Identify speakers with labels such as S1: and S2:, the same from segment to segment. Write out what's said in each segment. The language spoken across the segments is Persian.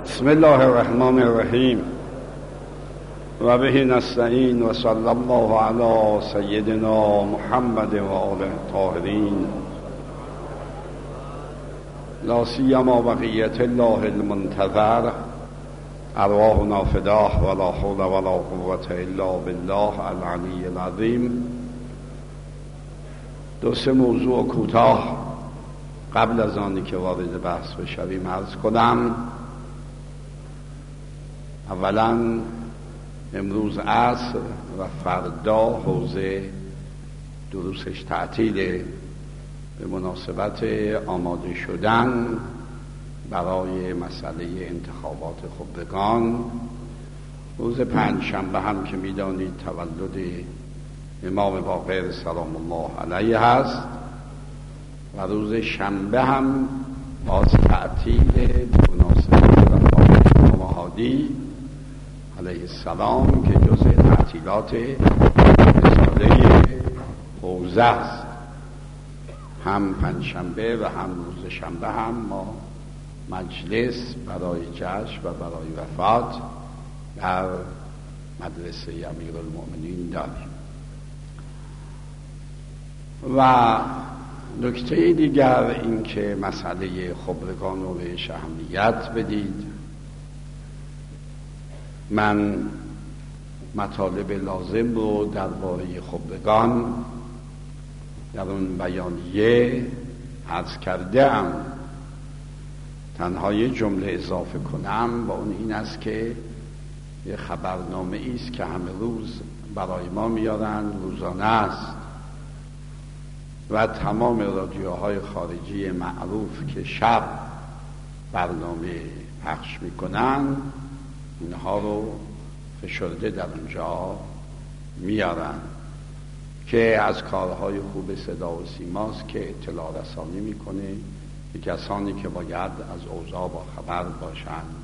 S1: بسم الله الرحمن الرحیم و به نستعین و صلی الله علی سیدنا محمد و آله الطاهرین لا سیما بقیت الله المنتظر ارواحنا فداه ولا حول ولا قوة الا بالله العلی العظیم. دو سه موضوع کوتاه قبل از آنی که وارد بحث بشویم عرض کنم. اولا امروز عصر و فردا حوزه دروسش تعطیله به مناسبت آماده شدن برای مسئله انتخابات خبرگان. روز پنجشنبه هم که میدانید تولد امام باقر سلام الله علیه هست و روز شنبه هم باز تعطیل به مناسبت وفات امام هادی علیه السلام که جزء تعطیلات رساله حوزه است. هم پنجشنبه و هم روز شنبه هم ما مجلس برای جشن و برای وفات در مدرسه امیرالمؤمنین داریم. و نکته دیگر این که مسئله خبرگان رو بهش اهمیت بدید. من مطالب لازم رو درباره خبرگان در اون بیانیه عرض کردم. تنها یه جمله اضافه کنم و اون این است که یه خبرنامه ایست که همه روز برای ما میارن، روزانه است و تمام رادیوهای خارجی معروف که شب برنامه پخش میکنن اینها رو فشرده در اونجا میارن که از کارهای خوب صدا و سیماست که اطلاع رسانی میکنه به کسانی که باید از اوضاع با خبر باشند.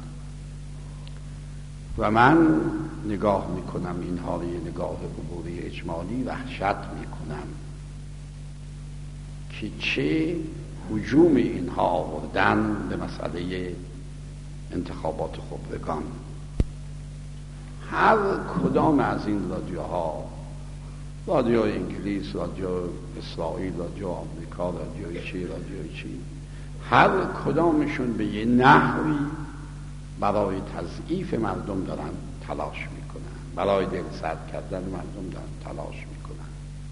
S1: و من نگاه میکنم اینها رو یه نگاه عبوری اجمالی وحشت میکنم که چه هجوم اینها آوردن به مسئله انتخابات خبرگان. هر کدام از این رادیوها، رادیو انگلیس، رادیو اسرائیل، رادیو آمریکا، رادیوی چی، هر کدامشون به یه نحوی برای تضعیف مردم دارن تلاش میکنن، برای دلسرد کردن مردم دارن تلاش میکنن.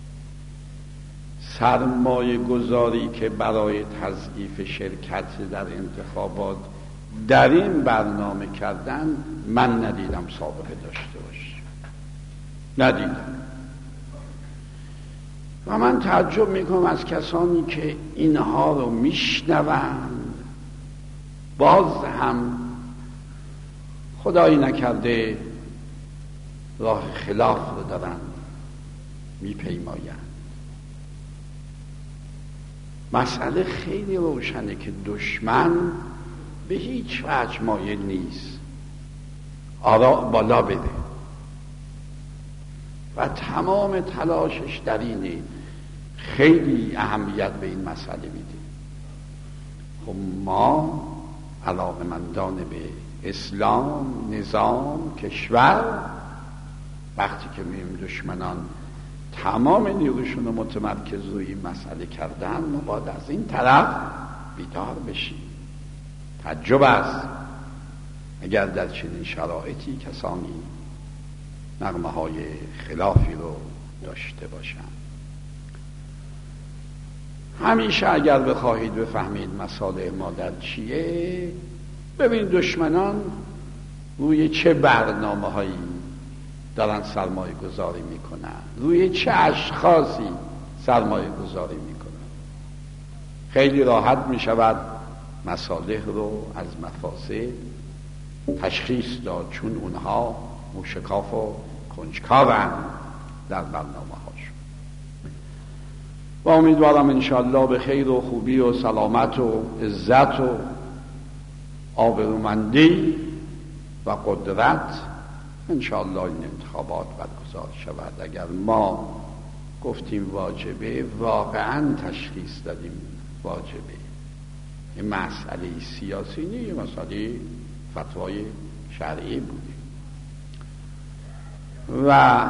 S1: سرمایه گذاری که برای تضعیف شرکت در انتخابات در این برنامه کردن من ندیدم سابقه داشته باشه، ندیدم. و من تعجب میکنم از کسانی که اینها رو میشنوند باز هم خدایی نکرده راه خلاف رو دارن میپیمایند. مسئله خیلی روشنه که دشمن به هیچ وجه مایل نیست آرا بالا بده و تمام تلاشش در اینه خیلی اهمیت به این مسئله میده. خب ما علاقه‌مندان به اسلام، نظام، کشور، وقتی که میبینیم دشمنان تمام نیروشون رو متمرکز روی این مسئله کردن، ما باید از این طرف بیدار بشیم. تعجب است اگر در چنین شرایطی کسانی نغمه های خلافی رو داشته باشند. همیشه اگر بخواهید بفهمید مسائل ما در چیه، ببینید دشمنان روی چه برنامه هایی دارن سرمایه گذاری میکنن، روی چه اشخاصی سرمایه گذاری میکنن. خیلی راحت میشود مصالح رو از مفاسد تشخیص داد، چون اونها موشکاف و کنجکاوند در برنامه هاشون. و امیدوارم انشاءالله به خیر و خوبی و سلامت و عزت و آبرومندی و قدرت انشاءالله این انتخابات برگزار شود. اگر ما گفتیم واجبه، واقعا تشخیص دادیم واجبه. این مسئله سیاسی نیست، مسئله فتوای شرعی بوده. و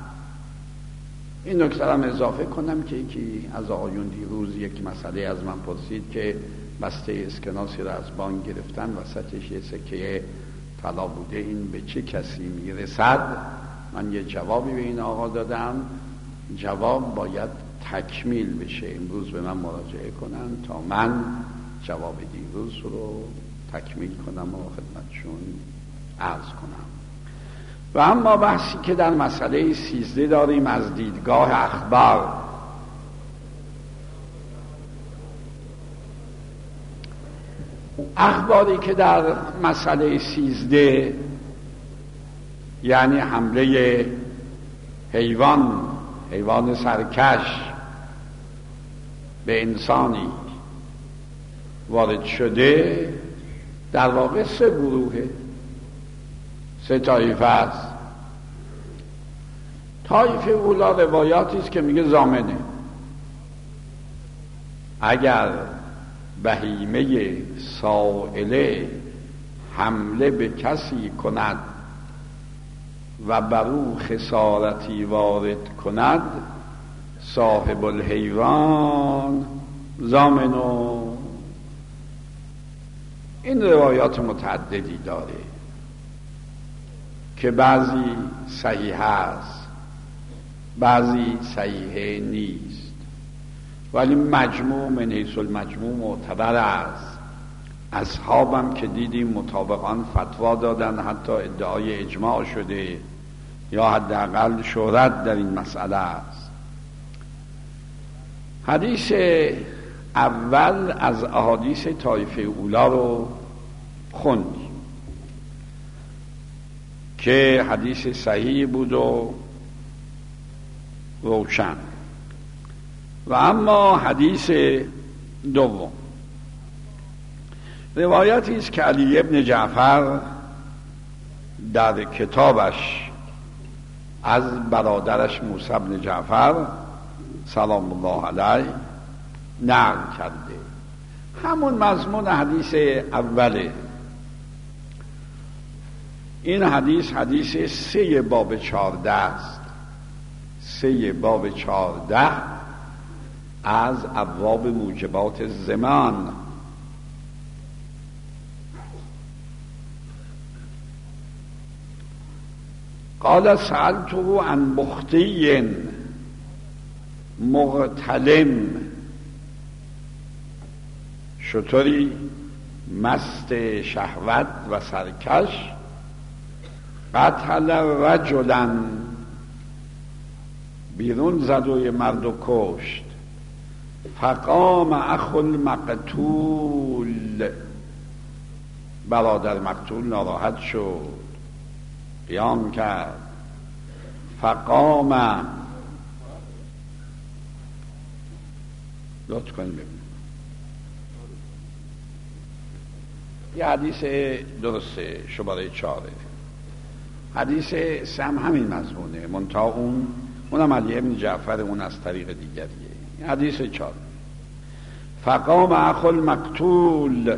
S1: این نکته هم اضافه کنم که یکی از آقایون دیروز یک مسئله از من پرسید که بسته اسکناسی را از بانک گرفتن وسطش یه سکه طلا بوده، این به چه کسی میرسد؟ من یه جوابی به این آقا دادم. جواب باید تکمیل بشه، امروز به من مراجعه کنن تا من جواب دیروز رو تکمیل کنم و خدمتشون عرض کنم. و اما بحثی که در مسئله 13 داریم از دیدگاه اخبار. اخباری که در مسئله 13 یعنی حمله حیوان سرکش به انسانی وارد شده، در واقع 3 گروهه، 3 طایفه است. طایفه اولا روایاتی است که میگه ضامنه، اگر بهیمه سائله حمله به کسی کند و بر او خسارتی وارد کند، صاحب الحیوان ضامنه. این روایات متعددی داره که بعضی صحیح است، بعضی صحیح نیست، ولی مجموع من حیث المجموع معتبر است. اصحابم که دیدیم مطابقان فتوا دادن، حتی ادعای اجماع شده یا حداقل شهرت در این مسئله است. حدیث اول از احادیث طایفه اولا رو خوندیم که حدیث صحیح بود و روشن. و اما حدیث دوم روایتی است که علی ابن جعفر در کتابش از برادرش موسی ابن جعفر سلام الله علیه نقل کرده، همون مضمون حدیث اوله. این حدیث 3 باب 14 است، 3 باب 14 از ابواب موجبات زمان. قال سألته عن بختی مغتلم، شتری مست شهوت و سرکش قتل رجلا، بیرون زد و یه مرد و کشت. فقام اخو المقتول، برادر مقتول ناراحت شد، قیام کرد. فقام، لطف کنیم ببینیم یه حدیث درسته، شماره 4. حدیث 3 هم همین مضمونه، منتها اونم علی ابن جعفر، اون از طریق دیگریه. حدیث 4: فقام اخو المقتول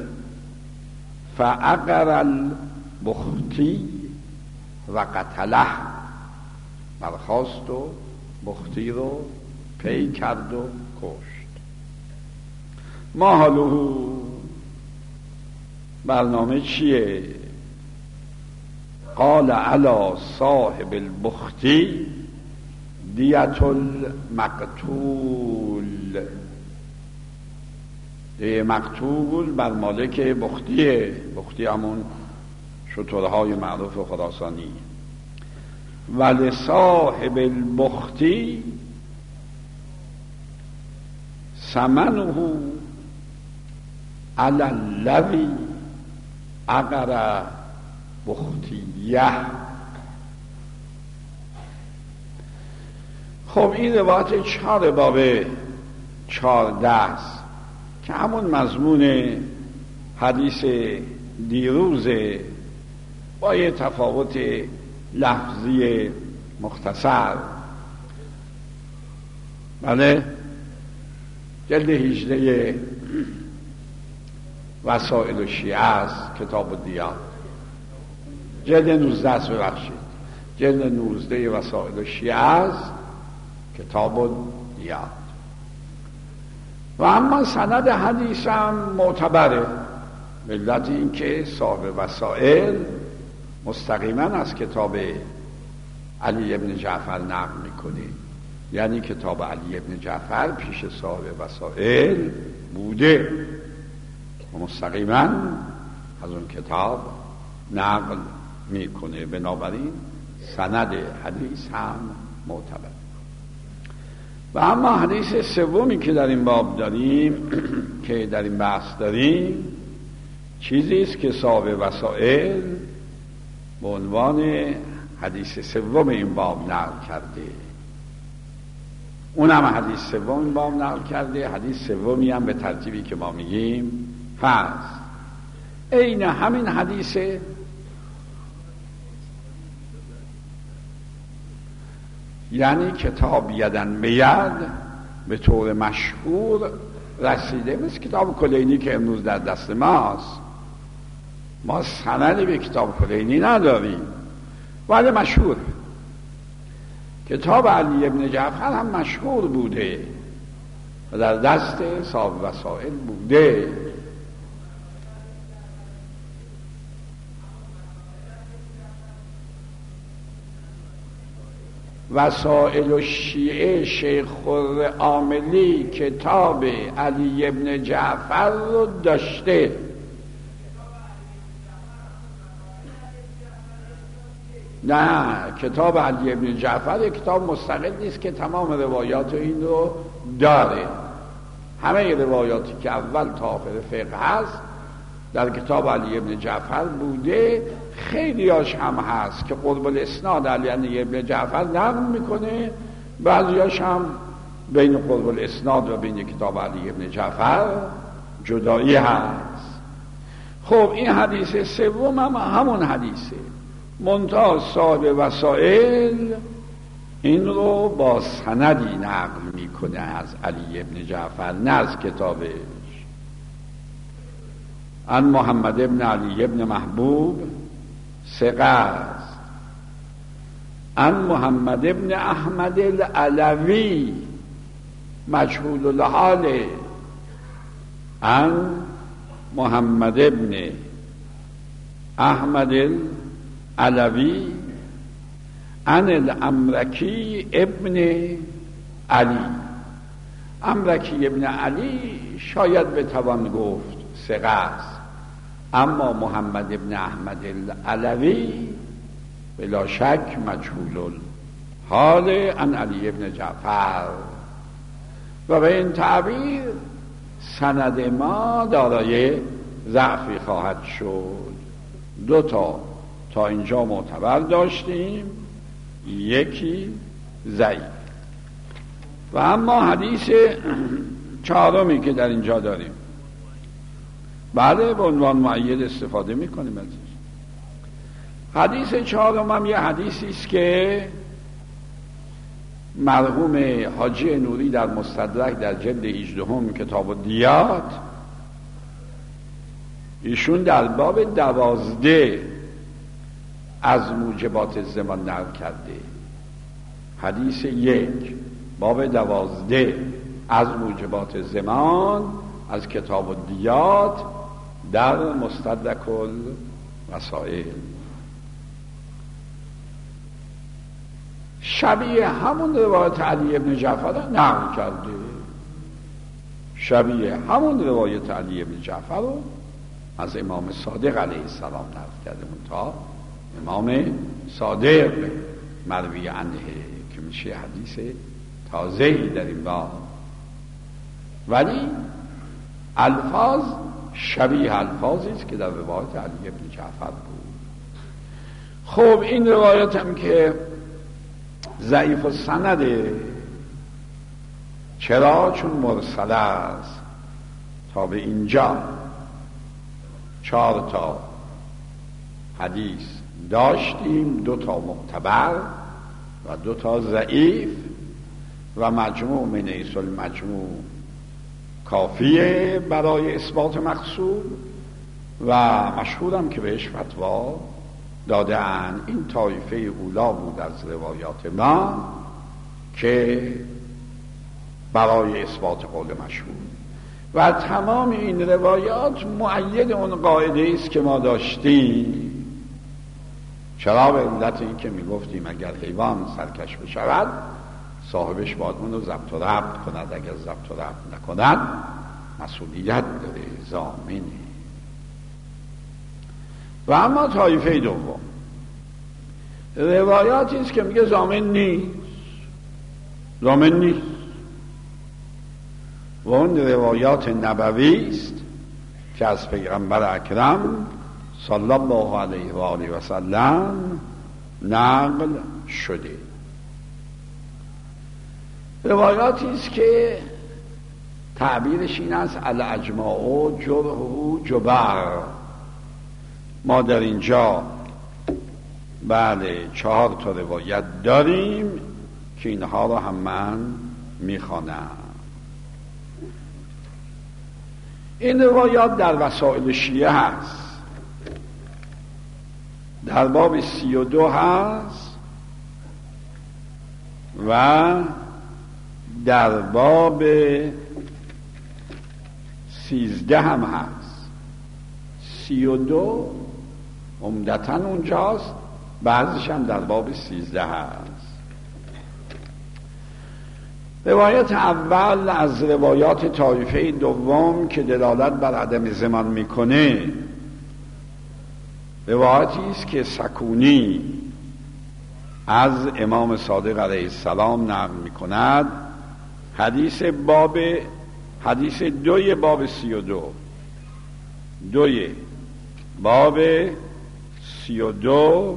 S1: فعقر البختی و قتله، برخاست و بختی رو پی کرد و کشت. ما حاله، برنامه چیه؟ قال علی صاحب البختی دیت المقتول، مقتول بر مالک بختیه، بختی همون شترهای معروف خراسانی. ولی صاحب البختی ثمنه علی الذی عقر بختیه. خب این روایت 4 باب 14 است که همون مضمون حدیث دیروزه، با یه تفاوت لفظی مختصر. بله، جلد 18 وسائل الشیعه است، کتاب الدیات. جلد 19 است، ببخشید، جلد 19 وسائل شیعه است، کتاب دیات. و اما سند حدیث هم معتبره، علت این که صاحب وسائل مستقیما از کتاب علی ابن جعفر نقل میکنه، یعنی کتاب علی ابن جعفر پیش صاحب وسائل بوده و مستقیما از اون کتاب نقل میکنه، بنابراین سند حدیث هم معتبر. و اما حدیث سومی که در این باب داریم که در این بحث داریم چیزی است که صاحب وسائل به عنوان حدیث سوم این باب نقل کرده، اونم حدیث سوم این باب نقل کرده. حدیث سومی هم به ترتیبی که ما میگیم هست، عین همین حدیثه، یعنی کتاب یدن به ید به طور مشهور رسیده، مثل کتاب کلینی که امروز در دست ماست. ما سندی به کتاب کلینی نداریم ولی مشهور. کتاب علی ابن جعفر هم مشهور بوده و در دست صاحب وسائل بوده. وسائل الشیعه شیخ خرم عاملی کتاب علی ابن جعفر رو داشته. نه، کتاب علی ابن جعفر کتاب مستقل نیست که تمام روایات این رو داره. همه روایاتی که اول تا آخر فقه هست در کتاب علی ابن جعفر بوده، خیلی هاش هم هست که قرب الاسناد علی ابن جعفر نقل میکنه، بعضی هاش هم بین قرب الاسناد و بین کتاب علی ابن جعفر جدایی هست. خب این حدیث سوم هم همون حدیثه، منتها صاحب وسائل این رو با سندی نقل میکنه از علی ابن جعفر، نه از کتابش. عن محمد ابن علی ابن محبوب ثقه است، عن محمد ابن احمد العلوی مجهول الحال، عن محمد ابن احمد العلوی عن الامرکی ابن علی. امرکی ابن علی شاید بتوان گفت ثقه است، اما محمد ابن احمد العلوی بلا شک مجهول حال عن علی ابن جعفر. و به این تعبیر سند ما دارای ضعفی خواهد شد. دو تا اینجا معتبر داشتیم، یکی ضعیف. و اما حدیث چهارمی که در اینجا داریم، بله به عنوان مؤید استفاده میکنیم ازش. حدیث چهارم هم یه حدیثی است که مرحوم حاجی نوری در مستدرک در جلد 18 کتاب دیات ایشون در باب 12 از موجبات زمان نقل کرده. حدیث 1 باب 12 از موجبات زمان از کتاب دیات در مستدرک الوسائل. شبیه همون روایت علی ابن جعفر نقل کرده، شبیه همون روایت علی ابن جعفر رو از امام صادق علیه السلام نقل کرده، منتها امام صادق مروی عنه که میشه حدیث تازه‌ای در این باب، ولی الفاظ شبیه الفاظی است که در روایت علی ابن جعفر بود. خب این روایت هم که ضعیف السنده. چرا؟ چون مرسل است. تا به اینجا 4 تا حدیث داشتیم، 2 تا معتبر و 2 تا ضعیف و مجموع من حیث المجموع کافیه برای اثبات مقصود و مشهورم که بهش فتوا داده اند. این طایفه اولا بود از روایات ما که برای اثبات قول مشهور و تمام این روایات مؤید اون قاعده است که ما داشتیم. چرا؟ به علت این که میگفتیم اگر حیوان سرکش بشود صاحبش باید اون رو ضبط و ربط کند، اگر ضبط و ربط نکند مسئولیت داره، ضامنه. و اما طایفه دوم روایاتی است که میگه ضامن نیست و اون روایات نبوی است که از پیغمبر اکرم صلی الله علیه و آله و سلم نقل شده. روایاتی است که تعبیرش این است الاجماع جرح جبر. ما در اینجا بله 4 تا روایت داریم که اینها رو هم من میخوانم. این روایات در وسائل شیعه هست، در باب 32 هست و در باب 13 هم هست. 32 عمدتاً اونجاست، بعضیش هم در باب 13 هست. روایت اول از روایات طایفه دوم که دلالت بر عدم زمان میکنه روایتی است که سکونی از امام صادق علیه السلام نقل میکند. حدیث 2 باب 32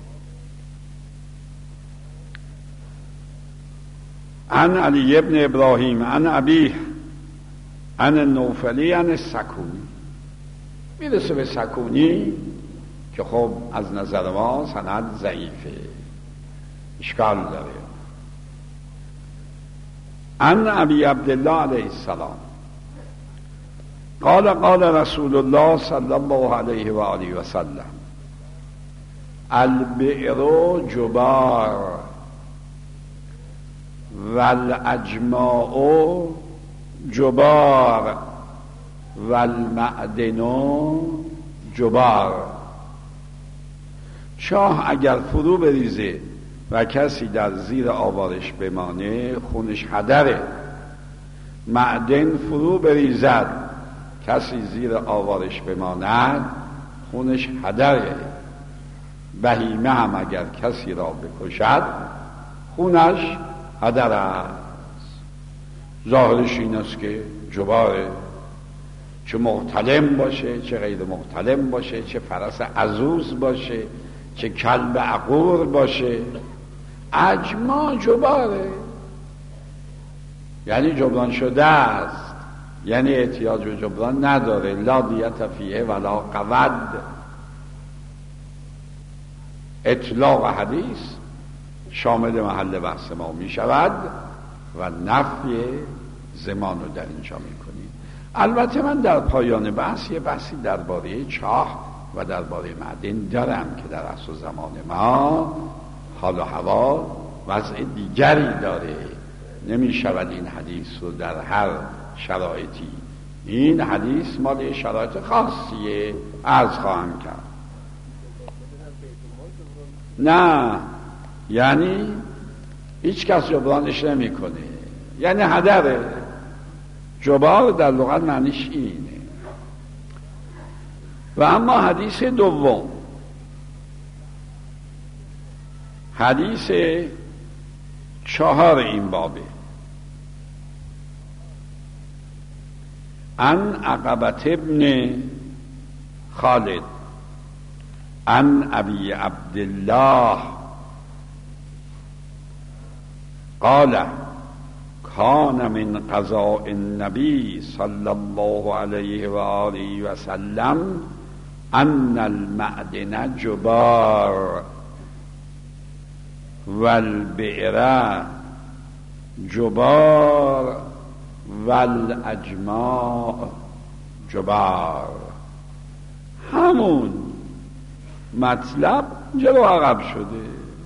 S1: عن علی ابن ابراهیم عن ابیه عن النوفلی عن السکونی. میرسه به سکونی که خب از نظر ما سند ضعیفه، اشکال داره. عن ابی عبدالله علیه السلام قال رسول الله صلی الله علیه و آله و سلم البئر جبار والاجماع جبار والمعدن جبار. چاه اگر فرو بریزه و کسی در زیر آوارش بمانه خونش هدره. معدن فرو بریزد کسی زیر آوارش بماند خونش هدره. بهیمه هم اگر کسی را بکشد خونش هدر است. ظاهرش این است که جباره، چه محتلم باشه چه غیر محتلم باشه، چه فرس عزوز باشه چه کلب عقور باشه، اجماع جباره، یعنی جبران شده است، یعنی احتیاج به جبران نداره. لا دیت فیه ولا قود. اطلاق حدیث شامل محل بحث ما می شود و نفی زمان رو در اینجا می کنیم. البته من در پایان بحث یه بحثی درباره چاه و درباره معدن دارم که در عصر زمان ما حال و هوا وضع دیگری داره. نمی شود این حدیث رو در هر شرایطی، این حدیث مال شرایط خاصیه عرض خواهم کرد. نه یعنی هیچ کس جبرانش نمی کنه، یعنی هدره. جبار در لغت معنیش اینه. و اما حدیث دوم، حدیث 4 این بابه، عن عقبة ابن خالد عن ابی عبدالله قال کان من قضاء النبی صلی الله علیه و آله و سلم ان المعدن جبار والبئر جبار والاجماع جبار. همون مطلب جلو عقب شده.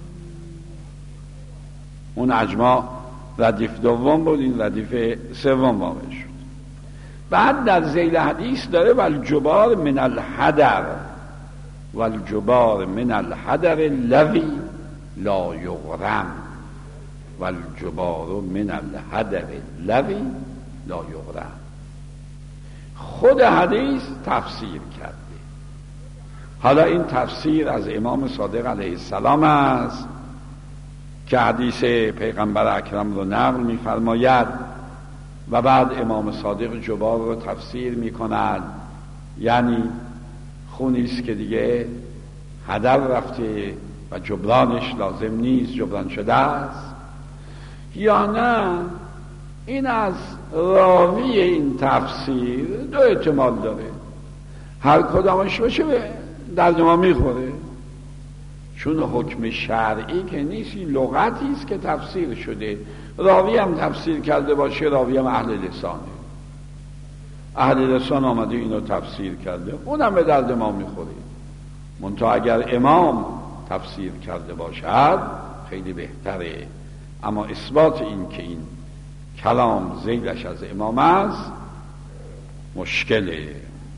S1: اون اجماع ردیف دوم بود، این ردیف سوم واقع شد. بعد در ذیل حدیث داره والجبار من الحدر، والجبار من الحدر لوی لا یغرم، والجبار من الحدر لوی لا یغرم. خود حدیث تفسیر کرده. حالا این تفسیر از امام صادق علیه السلام است که حدیث پیغمبر اکرم رو نقل می‌فرماید و بعد امام صادق جبار رو تفسیر می‌کند، یعنی خونی است که دیگه هدر رفته و جبرانش لازم نیست، جبران شده است. یا نه این از راوی این تفسیر دو احتمال داره، هر کدامش باشه درد ما میخوره، چون حکم شرعی که نیست، این لغتی است که تفسیر شده. راوی هم تفسیر کرده باشه، راوی هم اهل لسانه، اهل لسان آمده اینو تفسیر کرده، اونم به درد ما میخوره. منتها اگر امام تفسیر کرده باشد خیلی بهتره. اما اثبات این که این کلام ذیلش از امام است مشکله.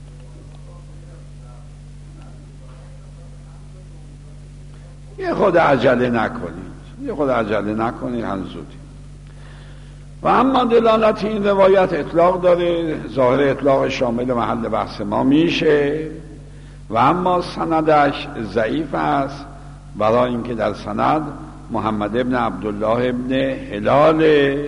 S1: یه خود عجله نکنید، هم زودی. و اما دلالت این روایت اطلاق داره، ظاهر اطلاق شامل محل بحث ما میشه. و اما سندش ضعیف است، برای اینکه در سند محمد ابن عبدالله ابن هلال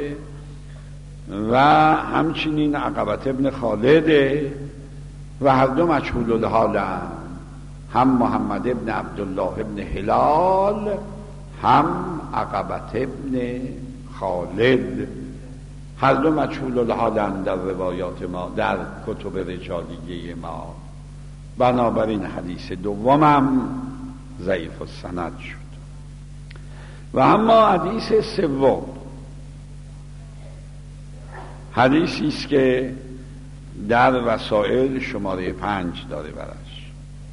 S1: و همچنین عقبت ابن خالد و هر دو مجهول الحالند، هم محمد ابن عبدالله ابن هلال هم عقبت ابن خالد، هر دو مجهول الحالند در روایات ما، در کتب رجالیه ما. بنابراین حدیث دومم ضعیف السند شد. و اما حدیث سوم حدیثی است که در وسائل شماره 5 داره برش.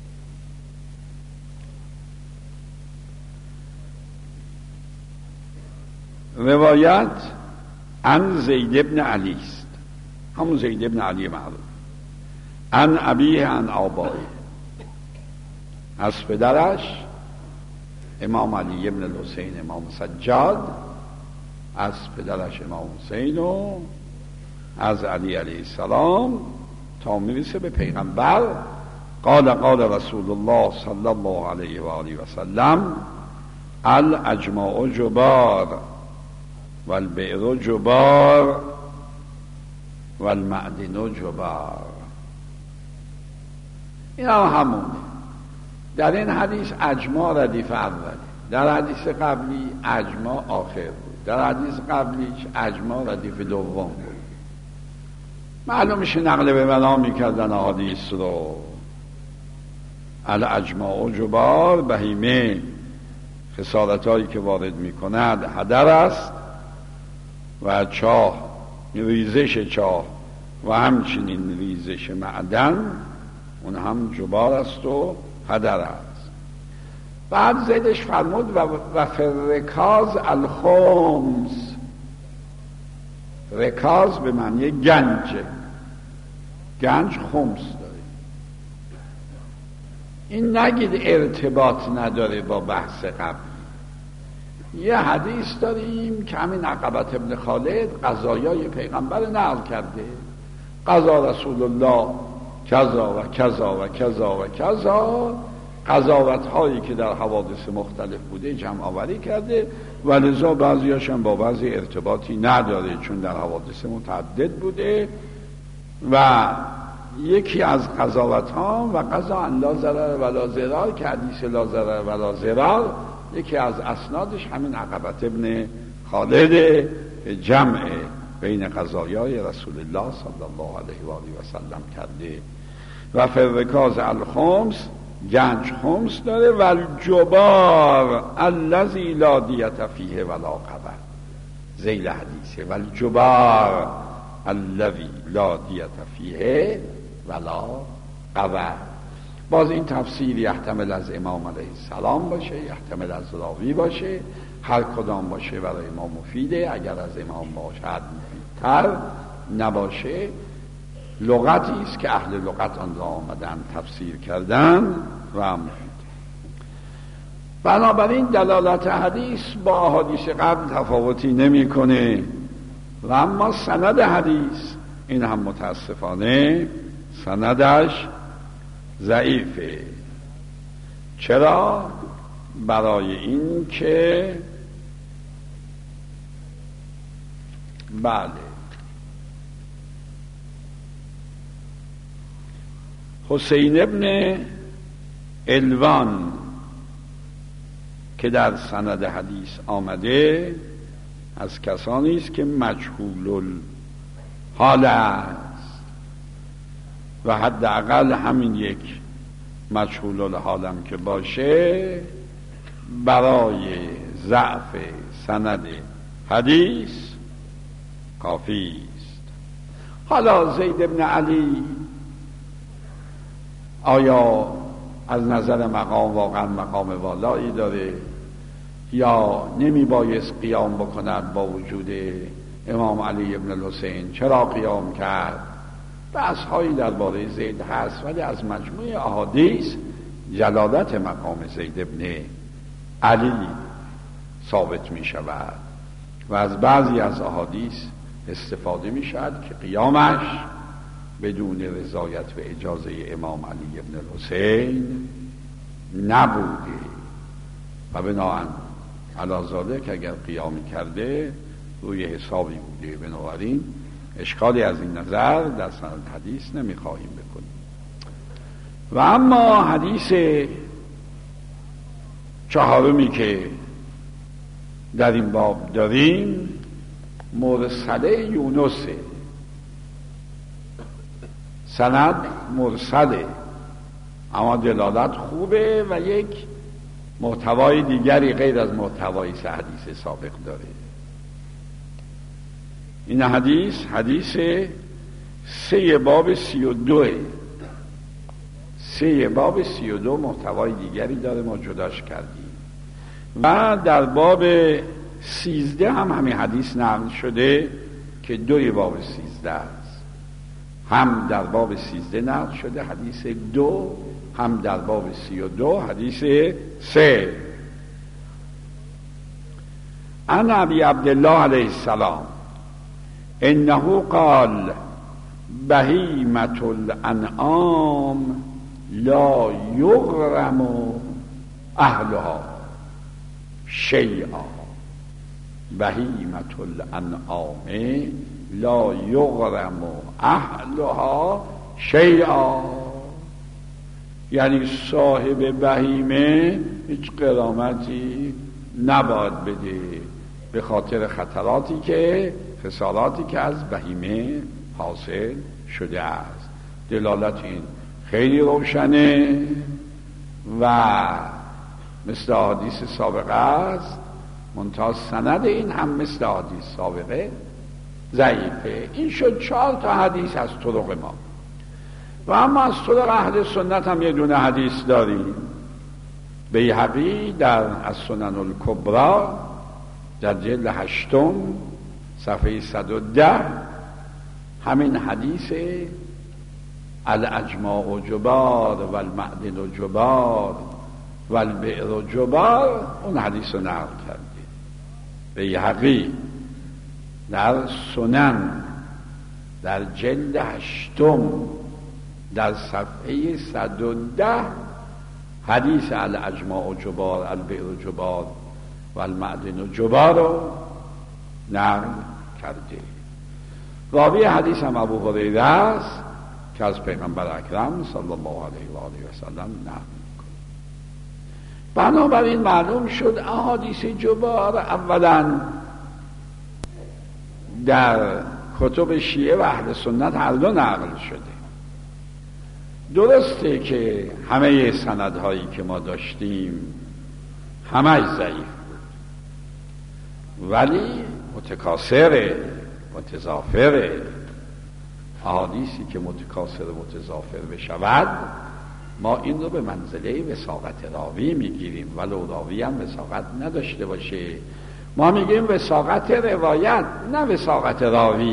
S1: روایت عن زید ابن علی است، همون زید ابن علی معروف، عن ابیه عن آبائه، از پدرش امام علی ابن الحسین امام سجاد، از پدرش امام حسین و از علی علیه السلام تا میرسه به پیغمبر. قال رسول الله صلی الله علیه و آله و سلم الاجماع جبار والبئر جبار والمعدن جبار. این همونه. در این حدیث اجماع ردیف اوله، در حدیث قبلی اجماع آخر بود، در حدیث قبلیش اجماع ردیف دوم بود. معلوم میشه نقل به معنا میکردن حدیث رو. الاجماع جبار، بهیمه خسارتایی که وارد میکند هدر است و چاه، ریزش چاه و همچنین ریزش معدن اون هم جبار است و هدر است. بعد زیدش فرمود و فرکاز الخمس، رکاز به معنی گنج خمس داره. این نگید ارتباط نداره با بحث قبل. یه حدیث داریم که همین عقبت ابن خالد قضایای پیغمبر نقل کرده، قضا رسول الله کذا و کذا و کذا و کذا، قضاوت هایی که در حوادث مختلف بوده جمع آوری کرده و لذا بعضیاش هم با بعضی ارتباطی نداره، چون در حوادث متعدد بوده. و یکی از قضاوت ها و قضا ان لا ضرر ولا ضرار، که حدیث لا ضرر ولا ضرار یکی از اسنادش همین عقبت ابن خالد، جمع بین قضایای رسول الله صلی الله علیه و آله و سلم کرده. و فرکاز الخمس، گنج خمس داره، و الجبار الذی لا دیت فیه ولا قبر، ذیل حدیثه، و الجبار الذی لا دیت فیه ولا قبر. باز این تفسیر یحتمل از امام علیه السلام باشه، یحتمل از راوی باشه، هر کدام باشه برای ما مفیده. اگر از امام باشد مفیدتر، نباشه لغتی است که اهل لغت آن را آمدن تفسیر کردن و مفید. بنابراین دلالت حدیث با احادیث قبل تفاوتی نمیکنه و اما سند حدیث این هم متاسفانه سندش ضعیفه. چرا؟ برای این که بله حسین ابن الوان که در سند حدیث آمده از کسانی است که مجهول الحال است و حداقل همین یک مجهول الحالم که باشه برای ضعف سند حدیث کافی است. حالا زید ابن علی آیا از نظر مقام واقعا مقام والایی داره یا نمی بایست قیام بکند با وجود امام علی ابن الحسین؟ چرا قیام کرد؟ بحث هایی درباره زید هست، ولی از مجموع احادیث جلالت مقام زید ابن علی ثابت می شود و از بعضی از احادیث استفاده می شود که قیامش بدون رضایت و اجازه امام علی ابن الحسین نبوده و بناهن علی ذالک اگر قیام کرده روی حسابی بوده. بنابراین اشکالی از این نظر در سند حدیث نمیخواهیم بکنیم. و اما حدیث چهارمی که در این باب داریم مرسله یونسه. سند مرسله اما دلالت خوبه و یک محتوای دیگری غیر از محتوای حدیث سابق داره. این حدیث 3 باب 32 3 باب 32 محتوای دیگری داره، ما جداش کردیم و در باب 13 هم همین حدیث نقل شده که 2 باب 13 است. هم در باب 13 نقل شده حدیث 2، هم در باب 32 حدیث 3. عن ابی عبدالله علیه السلام انه قال بهیمة الانعام لا یغرم اهلها شیئا. بهیمة الانعام لا یغرم اهلها شیئا، یعنی صاحب بهیمه هیچ غرامتی نباید بده به خاطر خساراتی که از بهیمه حاصل شده است. دلالت این خیلی روشنه و مثل حدیث سابقه است، منتها سند این هم مثل حدیث سابقه ضعیفه. این شد 4 تا حدیث از طرق ما. و اما از طرق اهل سنت هم یه دونه حدیث داریم. بیهقی در السنن الکبری در جلد 8 صفحه 110 همین حدیث الاجماع جبار و المعدن جبار و البئر جبار، اون حدیث رو نقل کرده. بیهقی در سنن در جلد 8 در صفحه 110 حدیث الاجماع جبار البئر جبار و المعدن جبار رو نقل کرده. راوی حدیث هم ابو هریره است که از پیغمبر اکرم صلی الله علیه و آله و سلم نقل میکنه. بنابراین معلوم شد احادیث جبار اولا در کتب شیعه و اهل سنت هر دو نقل شده. درسته که همه سندهایی که ما داشتیم همه ضعیف بود، ولی متکاثر احادیثی که متکاثر متضافر بشود ما این رو به منزله وثاقت راوی میگیریم، ولو راوی هم وثاقت نداشته باشه. ما میگیم وثاقت روایت، نه وثاقت راوی.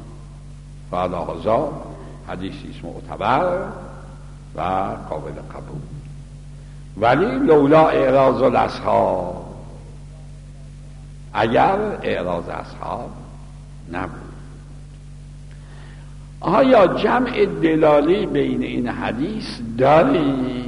S1: فعلا حدیثی است معتبر و قابل قبول. ولی لولا اعراض الاصحاب، اگر اعراض اصحاب نبود. آیا جمع دلالی بین این حدیث داری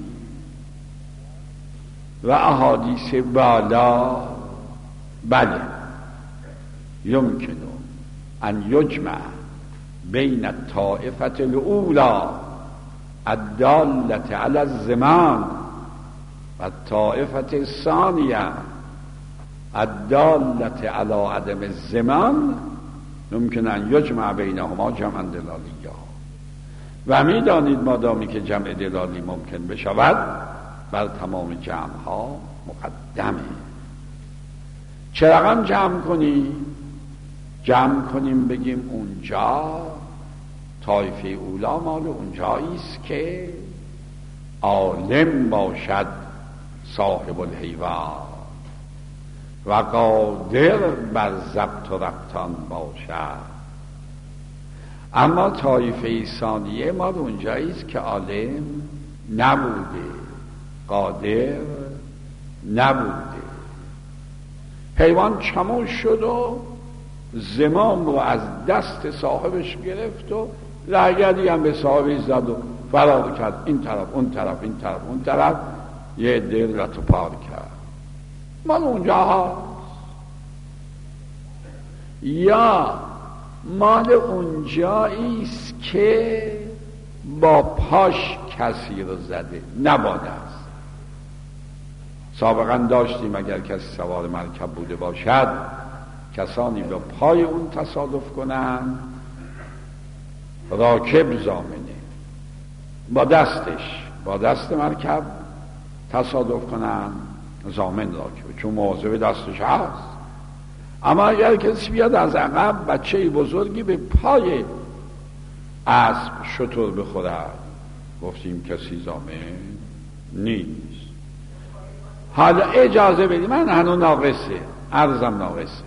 S1: و احادیث بالا؟ بله، یمکن ان یجمع بین الطائفة الاولی الدالة علی الزمان و الطائفة الثانیه الدالة علی عدم الزمان، ممکن ان یجمع بینهما جمع دلالی. و میدانید مادامی که جمع دلالی ممکن بشود، بر تمام جمع ها مقدمه. چه رقم جمع کنیم بگیم اونجا طایفه اولا مال اونجاییست که عالم باشد صاحب الحیوان و قادر بر ضبط و ربطان باشد. اما طایفه ثانیه مال اونجاییست که عالم نبوده، قادر نبوده، حیوان چمون شد و زمام رو از دست صاحبش گرفت و لگدی هم به صاحبش زد و فرار کرد، این طرف اون طرف، این طرف اون طرف، یه دل را تو پار کرد. مال اونجا هست. یا مال اونجاییست که با پاش کسی رو زده، نباده است. سابقا داشتیم اگر کسی سوار مرکب بوده باشد، کسانی به پای اون تصادف کنن، راکب ضامنه، با دست مرکب تصادف کنن، ضامن راکبه، چون مواظب دستش هست. اما اگر کسی بیاد از عقب بچه بزرگی به پای اسب شتر بخورد، گفتیم کسی ضامن نیست. حالا اجازه بدید، من هنوز ناقصه، عرضم ناقصه.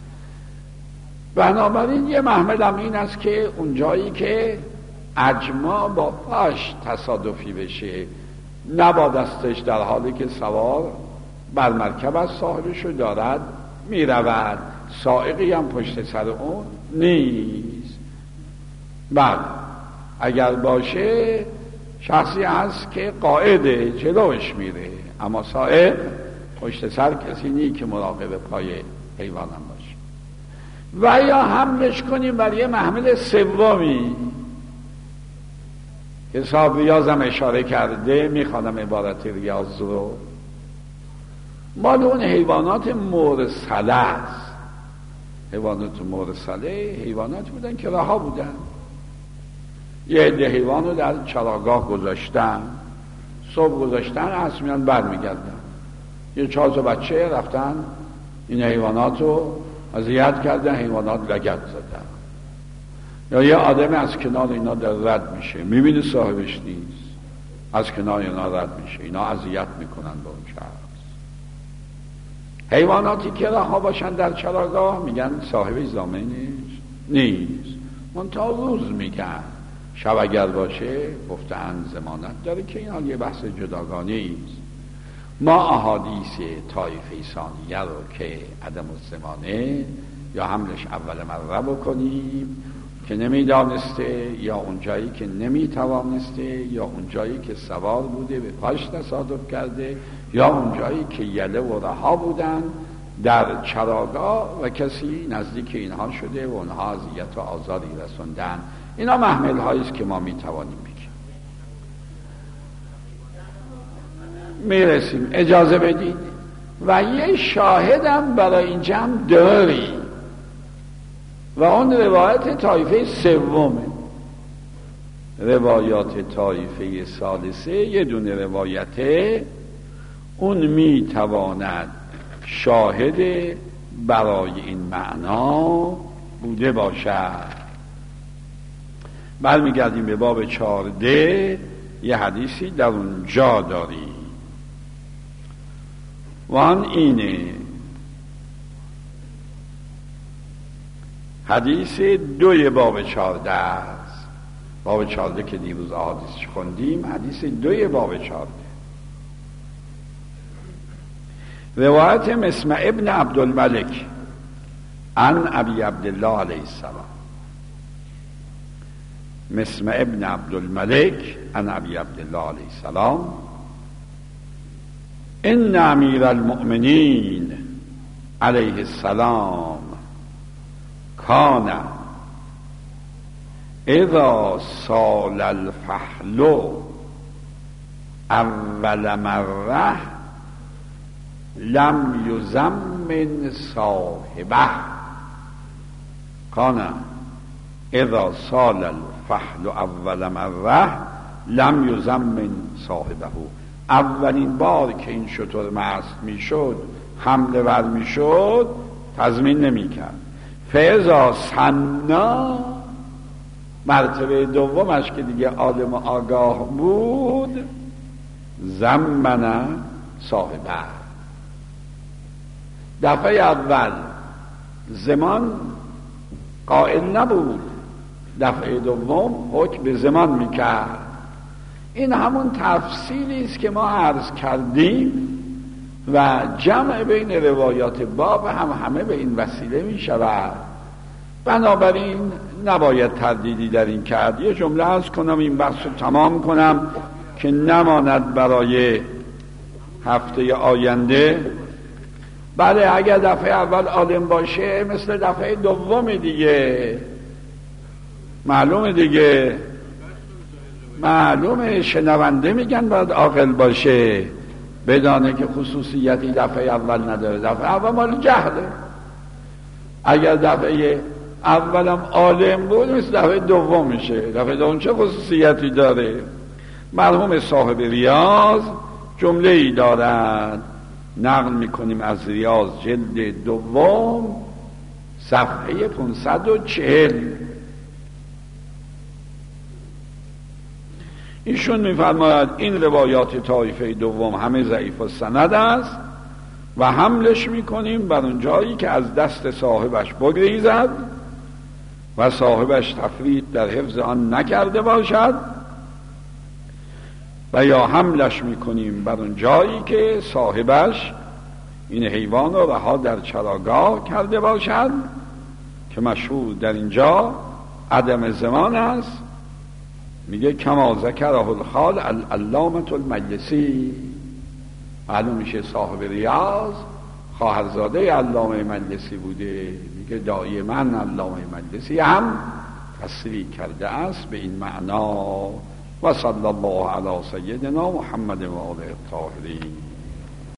S1: بنابراین یه محملم این است که اونجایی که اجماع با پاش تصادفی بشه، نبا دستش در حالی که سوار بر مرکب از صاحبشو دارد میرود، سائقی هم پشت سر اون نیست. بله، اگر باشه شخصی هست که قائده جلوش میره، اما سائق پشت سر کسی نیست که مراقب پای حیوانم باشه. و یا حملش کنیم بر یه محمل سومی که صاحب ریاضم اشاره کرده، میخوانم عبارت ریاض رو، مال اون حیوانات مرسله است. حیوانات مرسله حیوانات بودن که رها بودن، یه عده حیوان رو در چراگاه گذاشتن، صبح گذاشتن، عصر میان بر میگردن. یه 4 تا بچه رفتن این حیوانات رو اذیت کردن، حیوانات لگد زدن. یا یه آدم از کنار اینا در رد میشه، میبینه صاحبش نیست، از کنار اینا رد میشه، اینا اذیت میکنن به اون شخص. حیواناتی که رها باشن در چراگاه میگن صاحبش ضامنش نیست، منتها روز میگن، شب اگر باشه گفتن ضمانت داره، که این یه بحث جداگانه ایست. ما احادیث طایفه ثانیه رو که عدم الزمانه یا حملش اول مره بکنیم که نمیدانسته، یا اونجایی که نمیتوانسته، یا اونجایی که سوار بوده به پاش تصادف کرده، یا اونجایی که یله و رها بودن در چراگاه و کسی نزدیک اینها شده و اونها اذیت و آزاری رسوندن، اینا محمل هاییست که ما میتوانیم بگیم. میرسیم، اجازه بدید. و یه شاهدم برای این جمع داری و اون روایت طایفه سومه. روایات طایفه ثالثه یه دونه روایته، اون میتواند شاهد برای این معنا بوده باشد. برمیگردیم به باب 14 یه حدیثی در اونجا داری و آن اینه، حدیث 2 باب 14 است. باب 14 که دیروز احادیثش خوندیم، حدیث 2 باب 14. روایت مسمع ابن عبدالملک عن ابی عبدالله علیه السلام. مسمع ابن عبدالملک عن ابی عبدالله علیه السلام: ان امیر المؤمنین علیه السلام کان اذا سال الفحل اول مره لم یزمن صاحبه. کان اذا سال الفحل اول مره لم یزمن صاحبه. اولین بار که این شتر مست میشد، حمله ور میشد، تضمین نمیکرد. فاذا سنا، مرتبه دومش که دیگه عالم آگاه بود، زمن صاحبه. دفعه اول زمان قائل نبود، دفعه دوم حکم به زمان میکرد. این همون تفصیلی است که ما عرض کردیم و جمع بین روایات باب هم همه به این وسیله می شود. بنابراین نباید تردیدی در این کرد. یه جمله عرض کنم این بحث رو تمام کنم که نماند برای هفته آینده. بله، اگر دفعه اول عالم باشه مثل دفعه دوم دیگه، معلومه دیگه، معلومه. شنونده میگن باید عاقل باشه، بدانه که خصوصیتی دفعه اول نداره. دفعه اول مال جهله. اگر دفعه اولم عالم بود مثل دفعه دوم میشه. دفعه دوم چه خصوصیتی داره؟ مرحوم صاحب ریاض جمله ای دارند، نقل میکنیم از ریاض جلد دوم صفحه 540. ایشون میفرماید این روایات طایفه دوم همه ضعیف السند است و حملش میکنیم بر اون جایی که از دست صاحبش بگریزد و صاحبش تفرید در حفظ آن نکرده باشد، و یا حملش میکنیم بر اون جایی که صاحبش این حیوان رو رها در چراگاه کرده باشد، که مشهور در اینجا عدم زمان است. میگه کما ذکره الخال العلامة المجلسی. معلوم میشه صاحب ریاض خواهرزاده علامه مجلسی بوده. میگه دائما علامه مجلسی هم تصریح کرده است به این معنا. و صلی الله علی سیدنا محمد و آله الطاهرین.